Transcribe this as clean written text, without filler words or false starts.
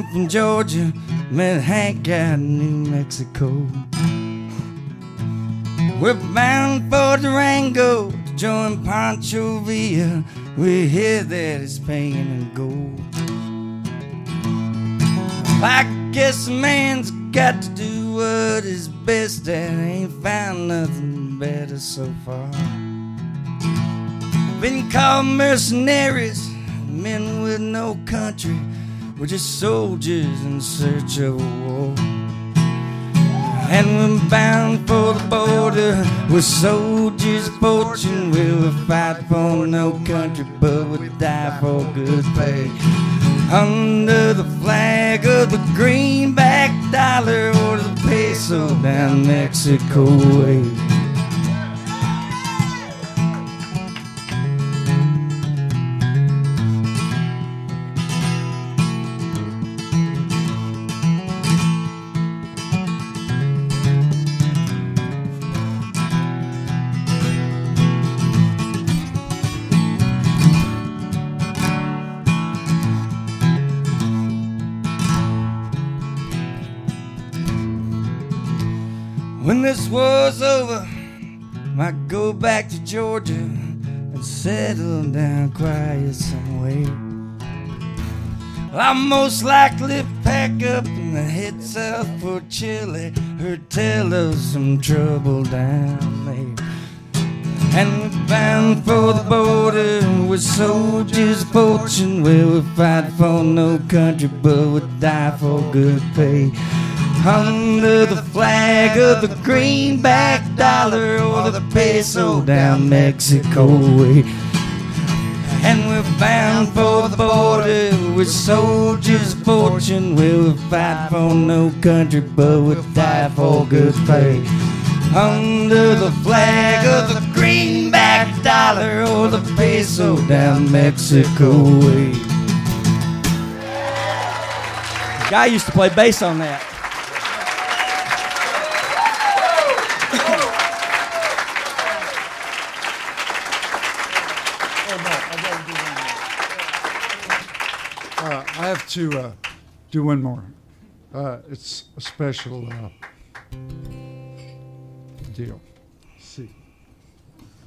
from Georgia, met Hank out in New Mexico. We're bound for Durango to join Pancho Villa. We hear that it's paying in gold. I guess a man's got to do what is best, and ain't found nothing better so far. Been called mercenaries, men with no country. We're just soldiers in search of a war. And we're bound for the border. We're soldiers of fortune. We'll fight for no country, but we'll die for good pay. Under the flag of the greenback dollar or the peso down Mexico way. When this war's over, might go back to Georgia and settle down quiet somewhere. I'll most likely pack up and head south for Chile. Heard tell of some trouble down there. And we're bound for the border. We're soldiers of fortune. We'll fight for no country, but we'll die for good pay. Under the flag of the greenback dollar or the peso down Mexico way. And we're bound for the border. We're soldiers of fortune. We'll fight for no country, but we'll die for good pay. Under the flag of the greenback dollar or the peso down Mexico way. The guy used to play bass on that. I have to do one more. It's a special deal. See.